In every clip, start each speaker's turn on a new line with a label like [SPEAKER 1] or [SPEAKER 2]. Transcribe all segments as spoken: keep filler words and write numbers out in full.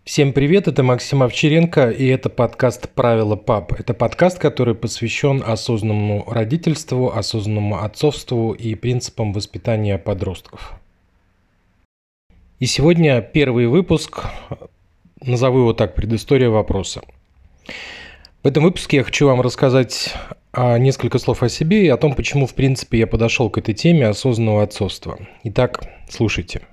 [SPEAKER 1] Всем привет, это Максим Овчаренко, и это подкаст «Правила пап». Это подкаст, который посвящен осознанному родительству, осознанному отцовству и принципам воспитания подростков. И сегодня первый выпуск, назову его так, «Предыстория вопроса». В этом выпуске я хочу вам рассказать несколько слов о себе и о том, почему, в принципе, я подошел к этой теме осознанного отцовства. Итак, слушайте.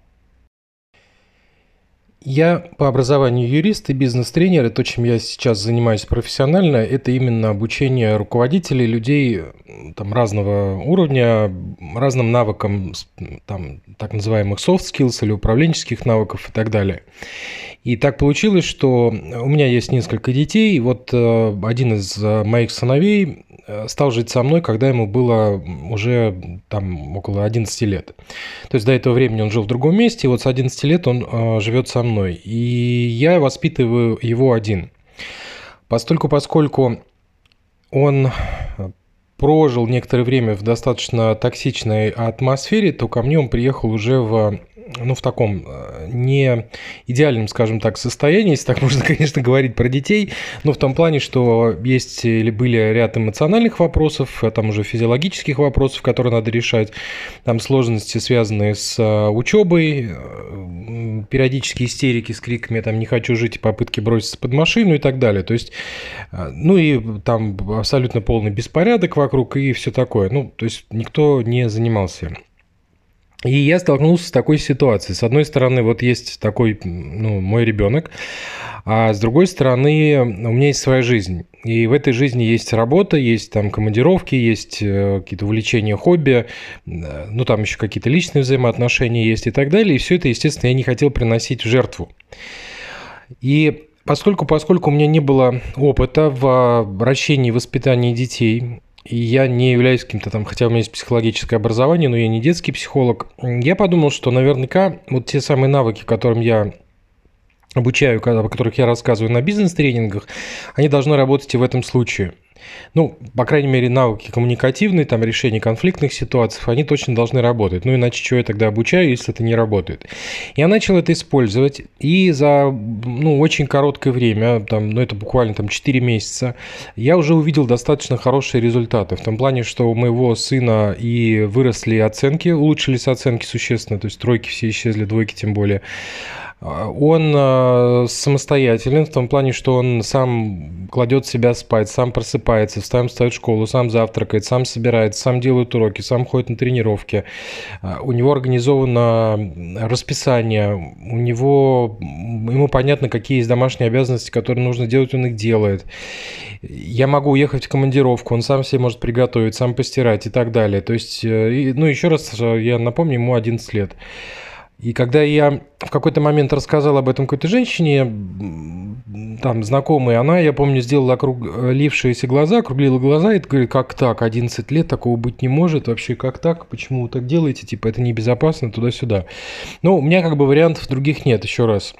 [SPEAKER 1] Я по образованию юрист и бизнес-тренер, и то, чем я сейчас занимаюсь профессионально, это именно обучение руководителей, людей там, разного уровня, разным навыкам, там, так называемых soft skills или управленческих навыков и так далее. И так получилось, что у меня есть несколько детей, и вот один из моих сыновей стал жить со мной, когда ему было уже там около одиннадцати лет. То есть до этого времени он жил в другом месте, и вот с одиннадцати лет он э, живет со мной. И я воспитываю его один. Постольку, поскольку он прожил некоторое время в достаточно токсичной атмосфере, то ко мне он приехал уже в... ну, в таком не идеальном, скажем так, состоянии, если так можно, конечно, говорить про детей, но в том плане, что есть или были ряд эмоциональных вопросов, там уже физиологических вопросов, которые надо решать, там сложности, связанные с учебой, периодические истерики с криками, там, не хочу жить, и попытки броситься под машину и так далее. То есть, ну и там абсолютно полный беспорядок вокруг и все такое. Ну, то есть никто не занимался. И я столкнулся с такой ситуацией. С одной стороны, вот есть такой, ну, мой ребенок, а с другой стороны, у меня есть своя жизнь. И в этой жизни есть работа, есть там командировки, есть какие-то увлечения, хобби, ну, там еще какие-то личные взаимоотношения есть и так далее. И все это, естественно, я не хотел приносить в жертву. И поскольку, поскольку у меня не было опыта в ращении и воспитании детей, и я не являюсь каким-то там, хотя у меня есть психологическое образование, но я не детский психолог, я подумал, что наверняка вот те самые навыки, которым я обучаю, о которых я рассказываю на бизнес-тренингах, они должны работать и в этом случае. Ну, по крайней мере, навыки коммуникативные, там, решение конфликтных ситуаций, они точно должны работать. Ну, иначе чего я тогда обучаю, если это не работает? Я начал это использовать, и за, ну, очень короткое время, там, ну, это буквально там четыре месяца, я уже увидел достаточно хорошие результаты. В том плане, что у моего сына и выросли оценки, улучшились оценки существенно, то есть тройки все исчезли, двойки тем более. Он самостоятелен в том плане, что он сам кладет себя спать, сам просыпается, сам встает в школу, сам завтракает, сам собирается, сам делает уроки, сам ходит на тренировки. У него организовано расписание, у него, ему понятно, какие есть домашние обязанности, которые нужно делать, он их делает. Я могу уехать в командировку, он сам себе может приготовить, сам постирать и так далее. То есть, ну, еще раз я напомню, ему одиннадцать лет. И когда я в какой-то момент рассказал об этом какой-то женщине, там, знакомой, она, я помню, сделала округлившиеся глаза, округлила глаза и говорит, как так, одиннадцать лет, такого быть не может, вообще как так, почему вы так делаете, типа, это небезопасно, туда-сюда. Но у меня как бы вариантов других нет, еще раз.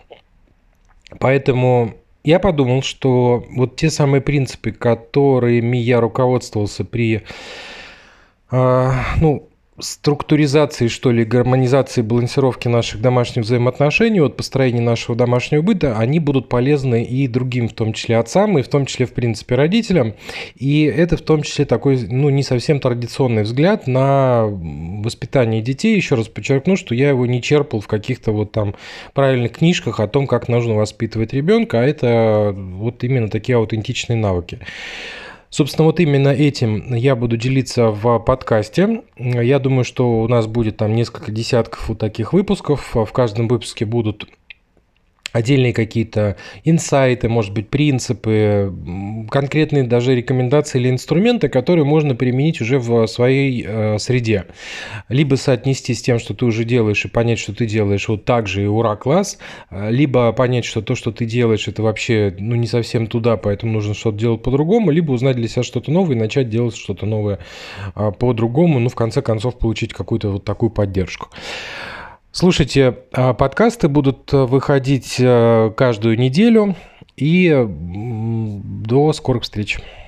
[SPEAKER 1] Поэтому я подумал, что вот те самые принципы, которыми я руководствовался при, э, ну, структуризации, что ли, гармонизации, балансировки наших домашних взаимоотношений, вот построения нашего домашнего быта, они будут полезны и другим, в том числе отцам, и в том числе, в принципе, родителям. И это в том числе такой, ну, не совсем традиционный взгляд на воспитание детей. Еще раз подчеркну, что я его не черпал в каких-то вот там правильных книжках о том, как нужно воспитывать ребенка, а это вот именно такие аутентичные навыки. Собственно, вот именно этим я буду делиться в подкасте. Я думаю, что у нас будет там несколько десятков вот таких выпусков. В каждом выпуске будут отдельные какие-то инсайты, может быть, принципы, конкретные даже рекомендации или инструменты, которые можно применить уже в своей э, среде. Либо соотнести с тем, что ты уже делаешь, и понять, что ты делаешь вот так же, и ура, класс. Либо понять, что то, что ты делаешь, это вообще, ну, не совсем туда, поэтому нужно что-то делать по-другому. Либо узнать для себя что-то новое и начать делать что-то новое э, по-другому. Ну, в конце концов, получить какую-то вот такую поддержку. Слушайте, подкасты будут выходить каждую неделю, и до скорых встреч.